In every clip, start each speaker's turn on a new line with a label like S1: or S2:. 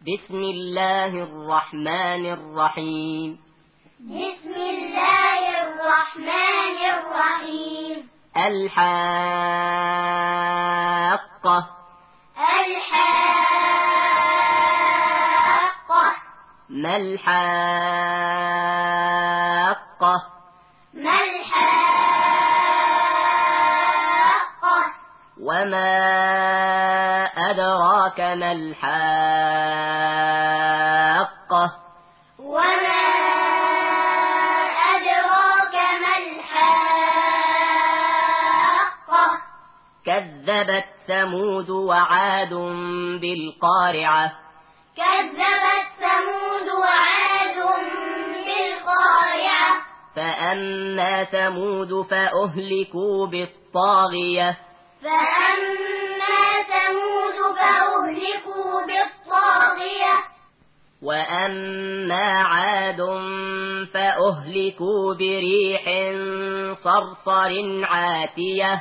S1: بسم الله الرحمن الرحيم.
S2: بسم الله الرحمن الرحيم.
S1: الحاقة.
S2: الحاقة.
S1: ما الحاقة؟
S2: ما الحاقة؟
S1: وما أدراك ما الحاقة؟
S2: وما أدراك ما الحاقة؟
S1: كذبت ثمود وعاد بالقارعة.
S2: كذبت ثمود وعاد بالقارعة.
S1: فأما ثمود فأهلكوا بالطاغية.
S2: فأما ثمود فأهلكوا بالطاغية.
S1: وأما عاد فأهلكوا بريح صرصر عاتية.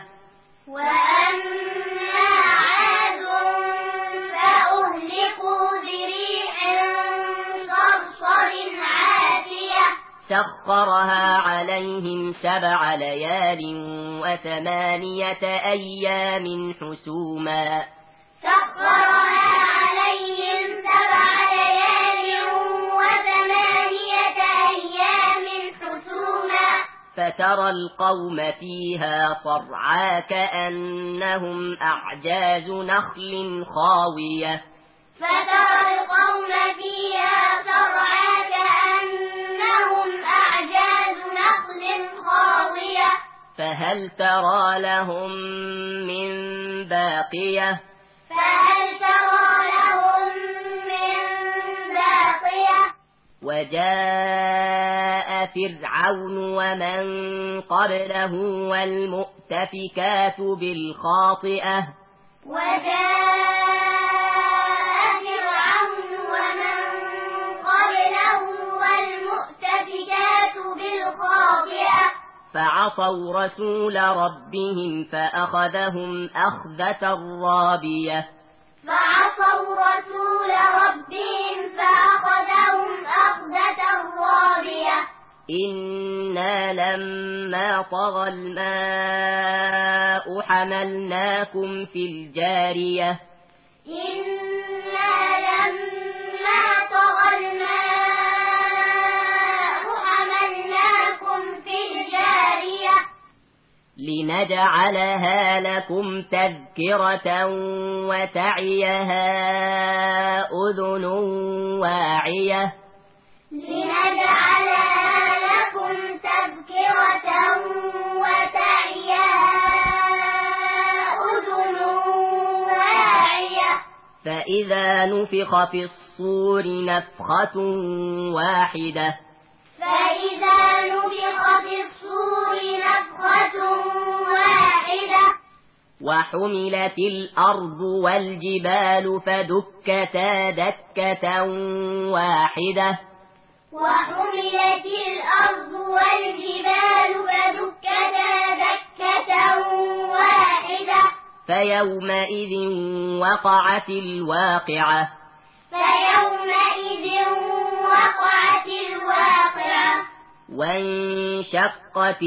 S2: وأما عاد فأهلكوا بريح صرصر عاتية.
S1: سخرها عليهم 7 ليال و8 أيام حسوما.
S2: سخرها عليهم 7 ليال و8 أيام حسوما.
S1: فترى القوم فيها صرعى كأنهم أعجاز نخل خاوية.
S2: فترى القوم فيها صرعى كأنهم أعجاز نخل خاوية.
S1: فهل ترى لهم من باقية؟
S2: فهل ترى لهم من باقية؟
S1: وجاء فرعون ومن قبله والمؤتفكات بالخاطئة.
S2: وجاء فرعون ومن قبله والمؤتفكات بالخاطئة.
S1: فعصوا رسول ربهم فأخذهم أخذة رابية.
S2: فعصوا رسول ربهم فأخذهم أخذة رابية.
S1: إنا لما طغى الماء حملناكم في الجارية.
S2: إنا لما طغى الماء حملناكم في الجارية.
S1: لنجعلها لكم تذكرة وتعيها أذن واعية.
S2: لنجعلها لكم تذكرة وتعيها أذن واعية.
S1: فإذا نفخ في الصور نفخة واحدة.
S2: فإذا نفخ في الصور نفخة واحدة.
S1: وحملت الأرض والجبال فدكتا دكة واحدة.
S2: وحملت الأرض والجبال فدكتا دكة واحدة.
S1: فيومئذ وقعت الواقعة.
S2: فيومئذ وقعت الواقعة.
S1: وانشقت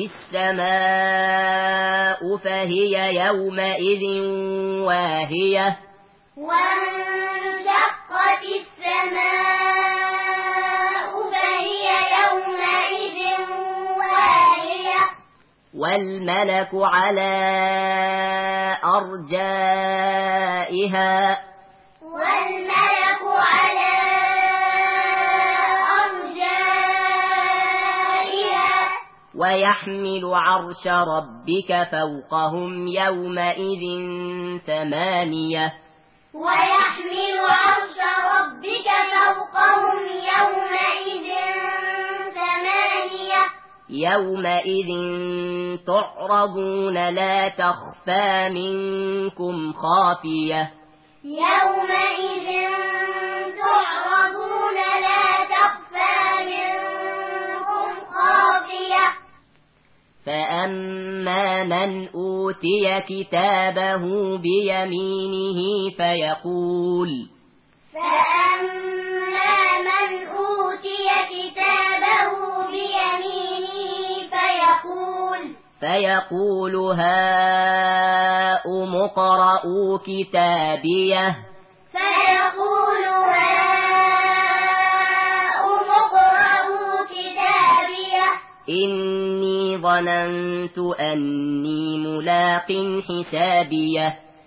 S1: السماء فهي يومئذ واهية.
S2: وانشقت السماء فهي يومئذ واهية.
S1: والملك على أرجائها.
S2: والملك على أرجائها.
S1: ويحمل عرش ربك فوقهم يومئذ 8.
S2: ويحمل عرش ربك فوقهم يومئذ 8.
S1: يومئذ تعرضون لا تخفى منكم خافية.
S2: يومئذ تعرضون لا تخفى منكم خافية.
S1: فأما من أوتي كتابه بيمينه فيقول
S2: فأما
S1: فيقول هاؤم اقرءوا كتابيه
S2: فيقول هاؤم اقرءوا كتابيه
S1: إني ظننت أني ملاق حسابيه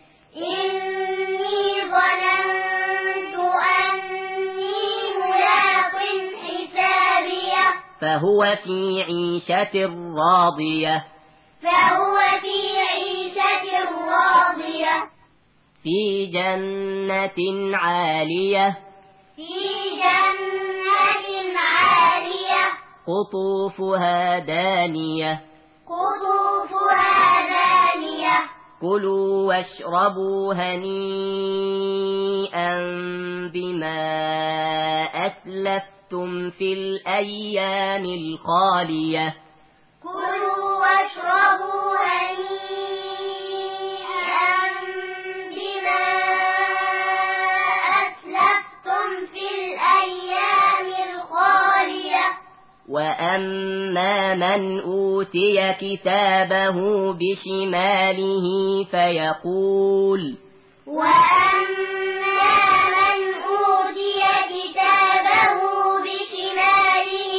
S2: إني ظننت أني ملاق حسابيه
S1: فهو في عيشة راضية
S2: فهو في عيشة راضية
S1: في جنة عالية
S2: في جنة عالية
S1: قطوفها دانية
S2: قطوفها دانية
S1: كلوا واشربوا هنيئا بما أسلفتم في الأيام الخالية
S2: كلوا واشربوا هنيئا بما أسلفتم في الأيام الخالية
S1: وأما من أوتي كتابه بشماله فيقول
S2: وأما من أوتي كتابه بشماله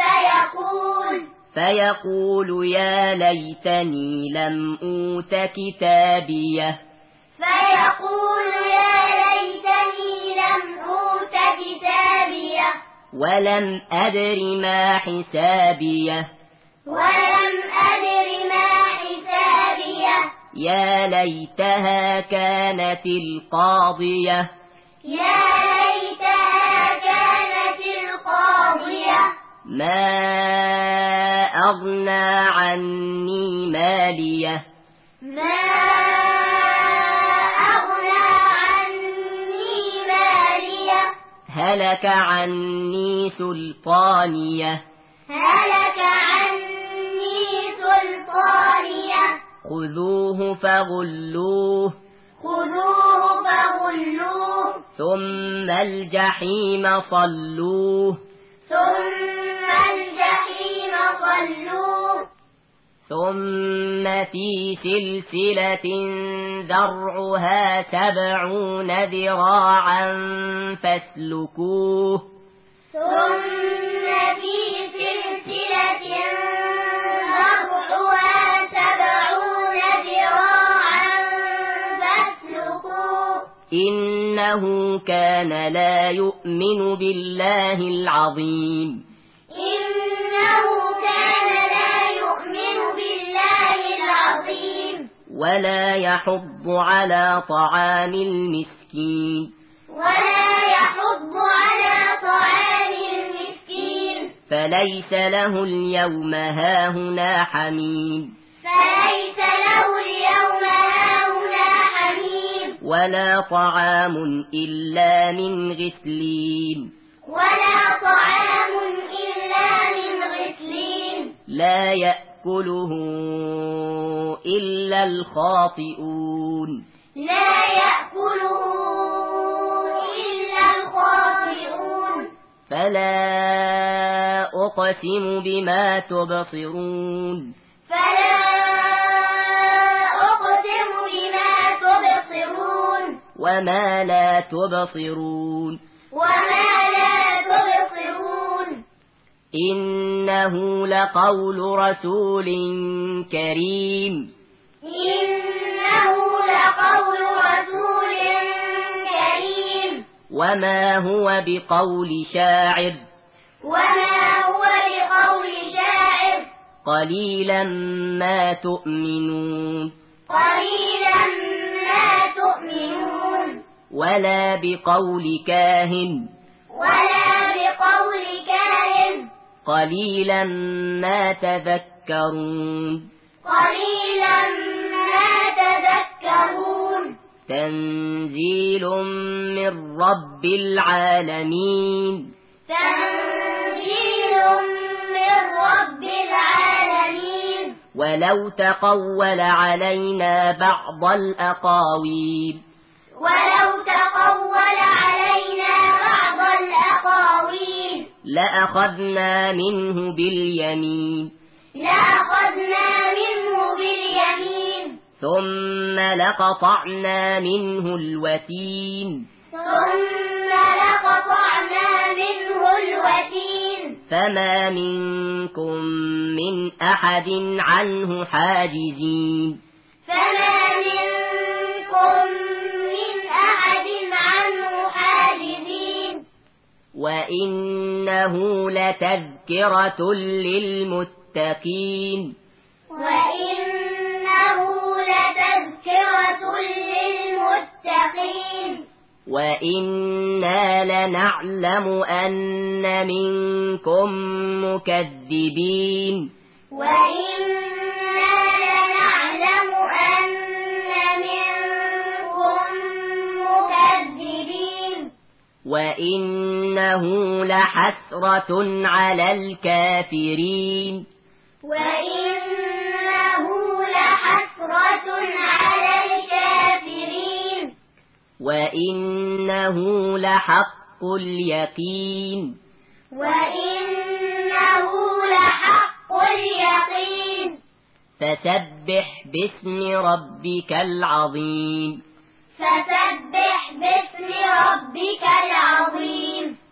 S1: فيقول يا ليتني لم أوت كتابيه
S2: فيقول يا ليتني لم أوت كتابيه
S1: ولم أدر ما حسابيه
S2: ولم أدر ما حسابيه
S1: يا ليتها كانت القاضية
S2: يا ليتها كانت القاضية
S1: ما أغنى عني ماليه
S2: ما أغنى عني ماليه
S1: هلك عني سلطانيه
S2: هلك عني سلطانيه
S1: خذوه فغلوه
S2: خذوه فغلوه
S1: ثم الجحيم صلوه
S2: ثم الجحيم صلوه
S1: ثم في سلسلة ذرعها 70 ذراعا فاسلكوه
S2: ثم في سلسلة ذرعها 70 ذراعا فاسلكوه
S1: إنه كان لا يؤمن بالله العظيم
S2: إنه كان لا يؤمن بالله العظيم
S1: ولا يحض على طعام المسكين
S2: ولا يحض على طعام المسكين
S1: فليس له اليوم هاهنا حميم
S2: فليس له اليوم هاهنا حميم
S1: ولا طعام إلا من غسلين
S2: ولا طعام إلا من غسلين
S1: لا يأكله إلا الخاطئون
S2: لا يأكله إلا الخاطئون
S1: فلا أقسم بما تبصرون
S2: فلا أقسم بما تبصرون
S1: وما لا تبصرون
S2: وما لا تبصرون
S1: إنه لقول رسول كريم
S2: إنه لقول رسول كريم
S1: وما هو بقول شاعر
S2: وما هو بقول شاعر
S1: قليلا ما تؤمنون
S2: قليلا ما تؤمنون
S1: ولا بقول كاهن
S2: ولا بقول كاهن
S1: قليلا ما تذكرون
S2: قليلا ما تذكرون
S1: تنزيل من رب العالمين
S2: تنزيل من رب العالمين
S1: ولو تقول علينا بعض الأقاويل
S2: ولو تقول علينا بعض الأقاويل
S1: لأخذنا منه باليمين
S2: لأخذنا منه باليمين
S1: ثم لقطعنا منه الوتين
S2: ثم لقطعنا منه الوتين
S1: فما منكم من أحد عنه حاجزين
S2: فما منكم من أحد عنه حاجزين
S1: وإنه لتذكرة للمتقين
S2: وإنه لتذكرة للمتقين
S1: وإنا لنعلم أن منكم مكذبين
S2: وإنا لنعلم أن منكم مكذبين
S1: وإنه لحسرة على الكافرين
S2: وإنه لحسرة على الكافرين
S1: وإنه لحق اليقين
S2: وإنه لحق اليقين
S1: فسبح باسم ربك العظيم
S2: فسبح باسم ربك العظيم